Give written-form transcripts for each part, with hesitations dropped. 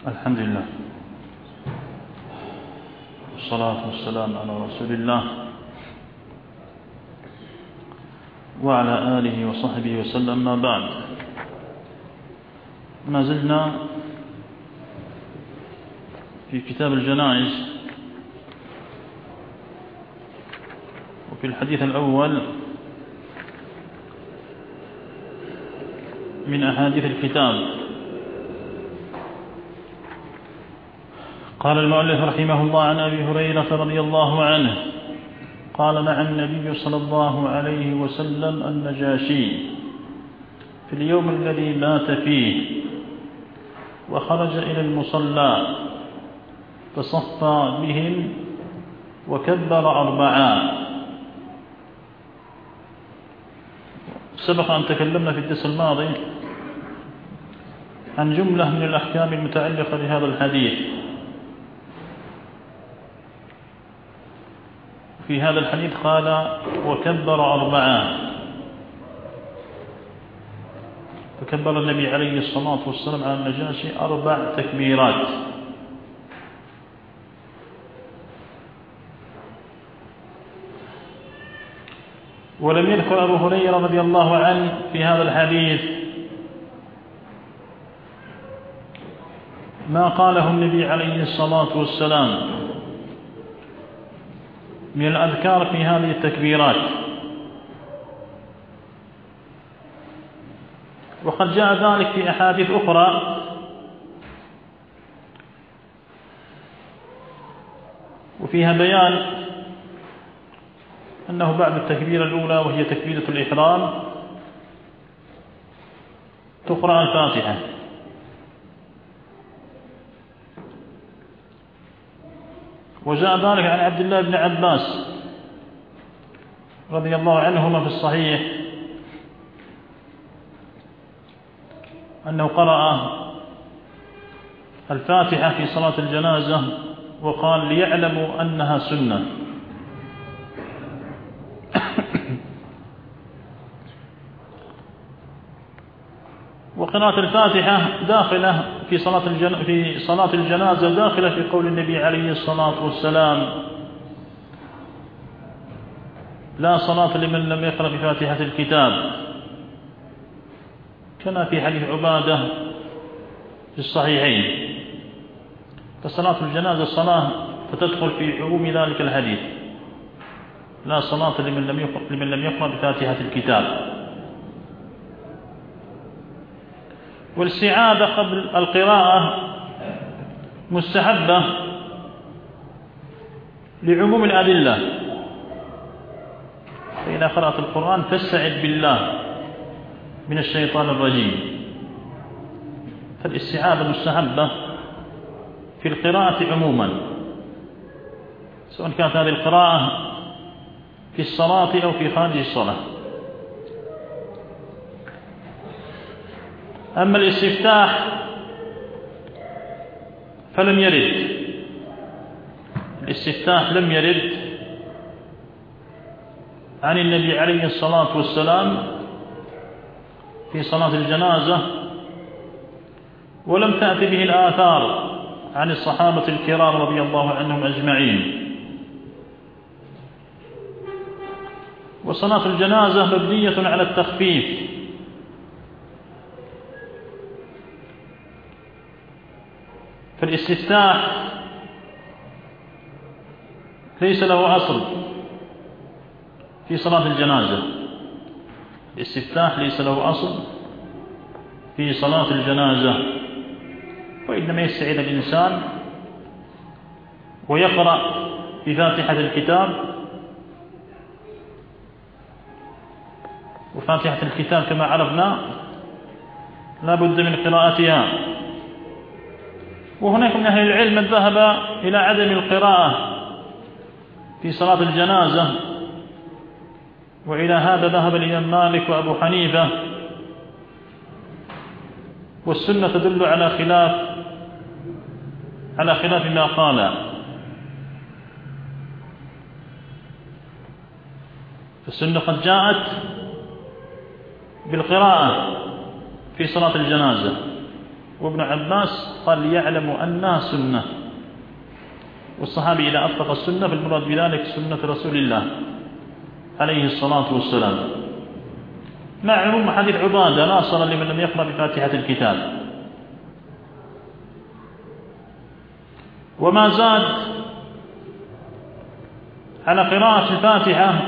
الحمد لله والصلاة والسلام على رسول الله وعلى آله وصحبه وسلم. ما بعد، ما زلنا في كتاب الجنائز، وفي الحديث الأول من أحاديث الكتاب. قال المؤلف رحمه الله: عن أبي هريرة رضي الله عنه قال: نعى النبي صلى الله عليه وسلم النجاشي في اليوم الذي مات فيه، وخرج إلى المصلى فصفى بهم وكبر 4. سبق أن تكلمنا في الدرس الماضي عن جملة من الأحكام المتعلقة بهذا الحديث. في هذا الحديث قال: وكبر 4، فكبر النبي عليه الصلاة والسلام على النجاشي 4 تكبيرات. ولم يذكر أبو هريرة رضي الله عنه في هذا الحديث ما قاله النبي عليه الصلاة والسلام من الأذكار في هذه التكبيرات، وقد جاء ذلك في أحاديث أخرى وفيها بيان أنه بعد التكبيرة الأولى وهي تكبيرة الإحرام تقرأ الفاتحة، وجاء ذلك عن عبد الله بن عباس رضي الله عنهما في الصحيح أنه قرأ الفاتحة في صلاة الجنازة وقال: ليعلموا أنها سنة. وقراءة الفاتحة داخلة في صلاة الجنازة داخلة في قول النبي عليه الصلاة والسلام: لا صلاة لمن لم يقرأ بفاتحة الكتاب، كما في حديث عبادة في الصحيحين. فصلاة الجنازة صلاة فتدخل في عموم ذلك الحديث: لا صلاة لمن لم يقرأ بفاتحة الكتاب. والاستعاذة قبل القراءة مستحبة لعموم الأدلة، فإذا قرأت القرآن فاستعذ بالله من الشيطان الرجيم. فالاستعاذة مستحبة في القراءة عموما، سواء كانت هذه القراءة في الصلاة أو في خارج الصلاة. أما الاستفتاح فلم يرد، الاستفتاح لم يرد عن النبي عليه الصلاة والسلام في صلاة الجنازة، ولم تأتي به الآثار عن الصحابة الكرام رضي الله عنهم أجمعين. وصلاة الجنازة مبنية على التخفيف، فالاستفتاح ليس له أصل في صلاة الجنازة، الاستفتاح ليس له أصل في صلاة الجنازة، وإنما يستعيذ الإنسان ويقرأ بفاتحة الكتاب. وفاتحة الكتاب كما عرفنا لا بد من قراءتها. وهناك من أهل العلم من ذهب إلى عدم القراءة في صلاة الجنازة، وإلى هذا ذهب الإمام مالك وأبو حنيفة. والسنة تدل على خلاف ما قال. فالسنة قد جاءت بالقراءة في صلاة الجنازة، وابن عباس قال ليعلموا أنها سنة، والصحابي إذا أطلق السنة فالمراد بذلك سنة رسول الله عليه الصلاة والسلام، مع عموم حديث عبادة ناصرا لمن لم يقرأ بفاتحة الكتاب. وما زاد على قراءة الفاتحة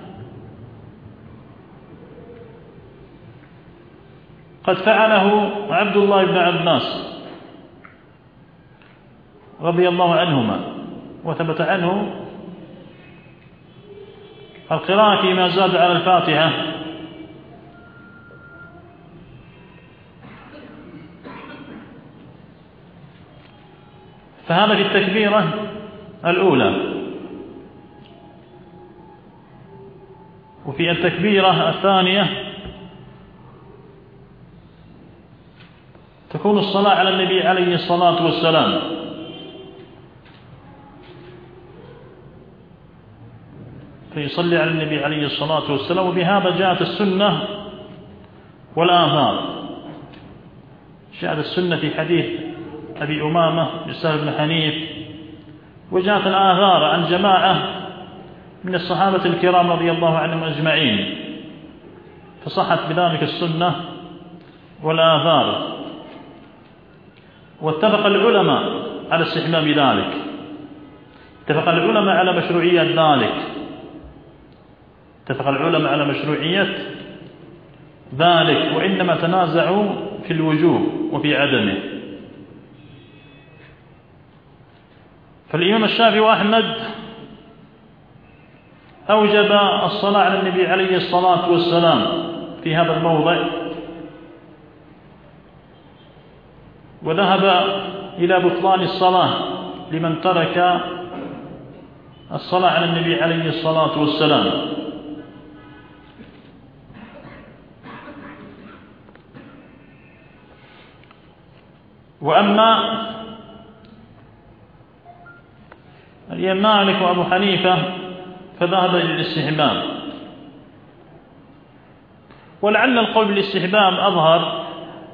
قد فعله عبد الله بن عباس رضي الله عنهما، وثبت عنه القراءة فيما زاد على الفاتحة، فهذا في التكبيرة الأولى. وفي التكبيرة الثانية تكون الصلاة على النبي عليه الصلاة والسلام، فيصلي على النبي عليه الصلاة والسلام. وبهذا جاءت السنة والآثار. جاءت السنة في حديث أبي أمامة بن سهل بن حنيف، وجاءت الآثار عن جماعة من الصحابة الكرام رضي الله عنهم أجمعين، فصحت بذلك السنة والآثار. واتفق العلماء على استحباب ذلك، اتفق العلماء على مشروعية ذلك، اتفق العلماء على مشروعية ذلك، وإنما تنازعوا في الوجوب وفي عدمه. فالإمام الشافعي وأحمد أوجب الصلاة على النبي عليه الصلاة والسلام في هذا الموضع، وذهب إلى بطلان الصلاة لمن ترك الصلاة على النبي عليه الصلاة والسلام. وأما الإمام مالك وأبو حنيفة فذهب إلى الاستحباب، ولعل القول بالاستحباب أظهر،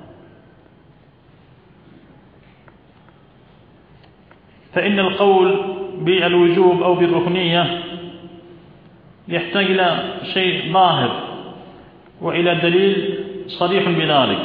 فإن القول بالوجوب أو بالركنية يحتاج إلى شيء ظاهر وإلى دليل صريح بذلك.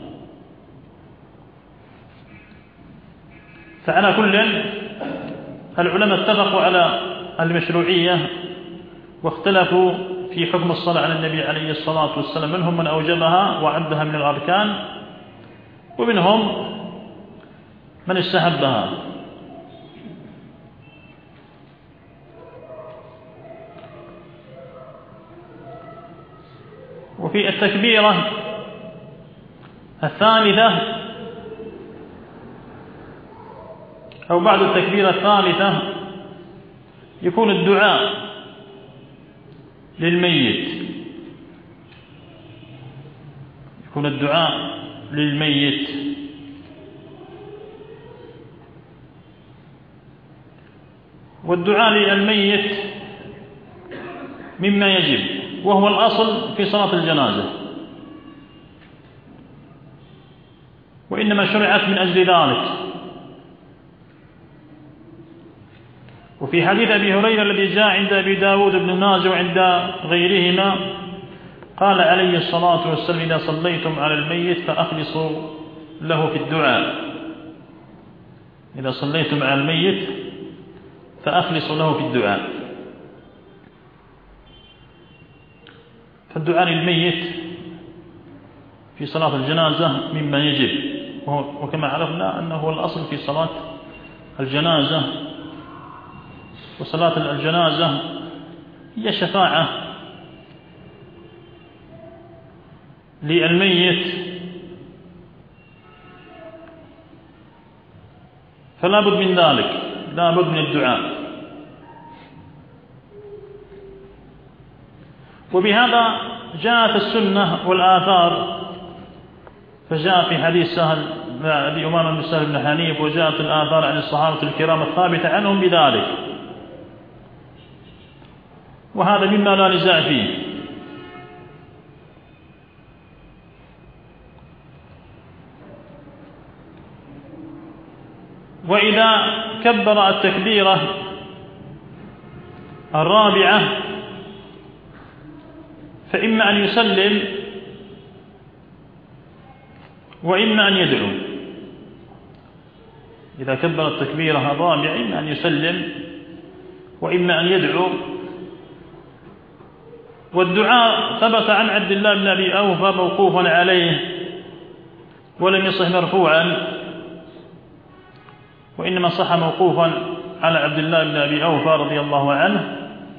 فعلى كل العلماء اتفقوا على المشروعية، واختلفوا في حكم الصلاة على النبي عليه الصلاة والسلام، منهم من أوجبها وعدها من الأركان، ومنهم من استحبها. وفي التكبيرة الثالثة أو بعد التكبيرة الثالثة يكون الدعاء للميت، يكون الدعاء للميت. والدعاء للميت مما يجب، وهو الأصل في صلاة الجنازة، وإنما شرعت من أجل ذلك. وفي حديث أبي هريرة الذي جاء عند أبي داود بن ماجه وعند غيرهما قال عليه الصلاة والسلام: إذا صليتم على الميت فأخلصوا له في الدعاء. إذا صليتم على الميت فأخلصوا له في الدعاء. فالدعاء للميت في صلاة الجنازة مما يجب، وكما عرفنا أنه هو الأصل في صلاة الجنازة. وصلاة الجنازة هي شفاعة للميت، فلا بد من ذلك، لا بد من الدعاء. وبهذا جاءت السنة والآثار، فجاء في حديث سهل أبي أمامة بن سهل بن حنيف، وجاءت الآثار عن الصحابة الكرام الثابتة عنهم بذلك، وهذا مما لا نزاع فيه. وإذا كبر التكبيرة الرابعة فإما أن يسلم وإما أن يدعو. إذا كبر التكبيرة الرابعة إما أن يسلم وإما أن يدعو. والدعاء ثبت عن عبد الله بن أبي أوفى موقوفا عليه ولم يصح مرفوعا، وإنما صح موقوفا على عبد الله بن أبي أوفى رضي الله عنه.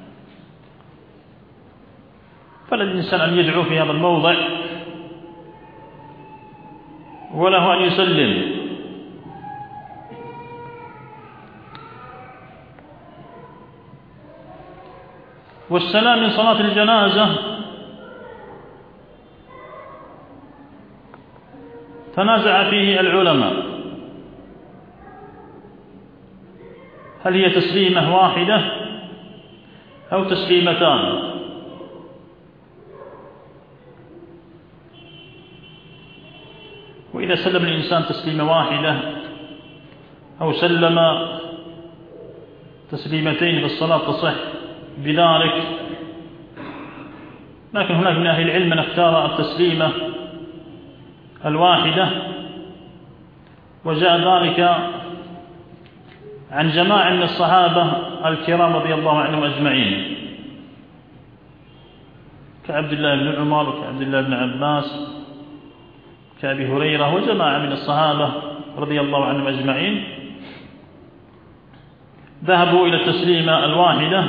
فالإنسان أن يدعو في هذا الموضع وله أن يسلم. والسلام من صلاة الجنازة تنازع فيه العلماء، هل هي تسليمة واحدة أو تسليمتان؟ وإذا سلم الإنسان تسليمة واحدة أو سلم تسليمتين فالصلاة تصح بذلك. لكن هناك من أهل العلم من اختار التسليمة الواحدة، وجاء ذلك عن جماعة من الصحابة الكرام رضي الله عنهم أجمعين، كعبد الله بن عمر وكعبد الله بن عباس كأبي هريرة وجماعة من الصحابة رضي الله عنهم أجمعين ذهبوا إلى التسليمة الواحدة،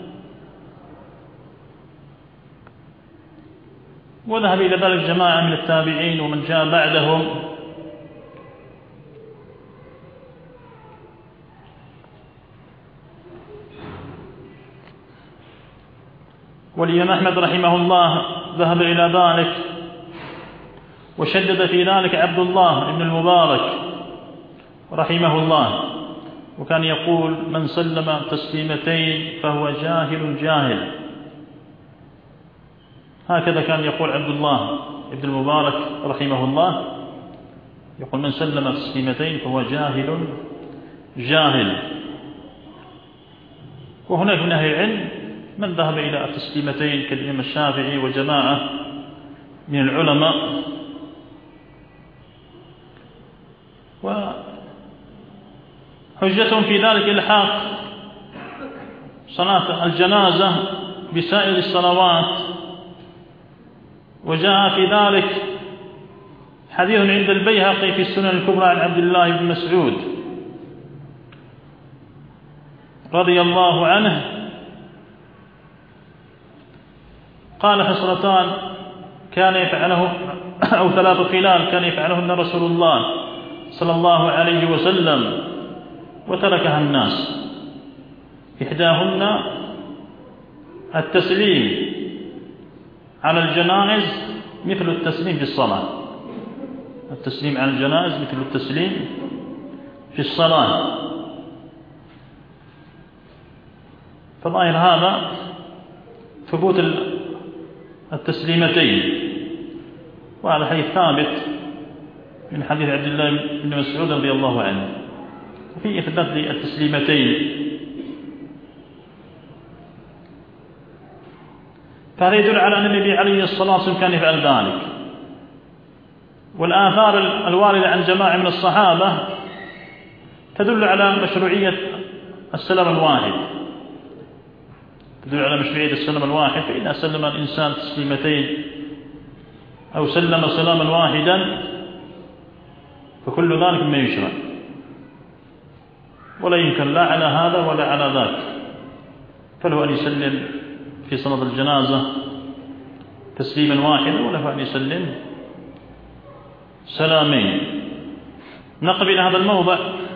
وذهب إلى ذلك جماعة من التابعين ومن جاء بعدهم. والإمام أحمد رحمه الله ذهب إلى ذلك، وشدد في ذلك عبد الله بن المبارك رحمه الله، وكان يقول من سلم تسليمتين فهو جاهل. هكذا كان يقول عبد الله بن المبارك رحمه الله، يقول من سلم تسليمتين فهو جاهل. وهناك من أهل العلم من ذهب إلى التسليمتين كالإمام الشافعي وجماعة من العلماء. وحجتهم في ذلك إلحاق صلاة الجنازة بسائر الصلوات، وجاء في ذلك حديث عند البيهقي في السنن الكبرى عن عبد الله بن مسعود رضي الله عنه قال خصلتان كان يفعله أو 3 خلال كان يفعلهن رسول الله صلى الله عليه وسلم وتركها الناس. إحداهن التسليم على الجنائز مثل التسليم في الصلاة، التسليم على الجنائز مثل التسليم في الصلاة. فظاهر هذا ثبوت التسليمتين، وهذا حديث ثابت من حديث عبد الله بن مسعود رضي الله عنه، وفي إثبات للتسليمتين. فهذا يدل على أن النبي عليه الصلاة والسلام كان يفعل ذلك. والآثار الواردة عن جماعة من الصحابة تدل على مشروعية السلام الواحد، تدل على مشروعية السلام الواحد. فإذا سلم الإنسان تسليمتين أو سلم سلاما واحدا فكل ذلك ما يشرع، ولا يمكن لا على هذا ولا على ذاك. فله أن يسلم في صلاة الجنازة تسليما واحدا، وله أن يسلم سلامين. نقف إلى هذا الموضع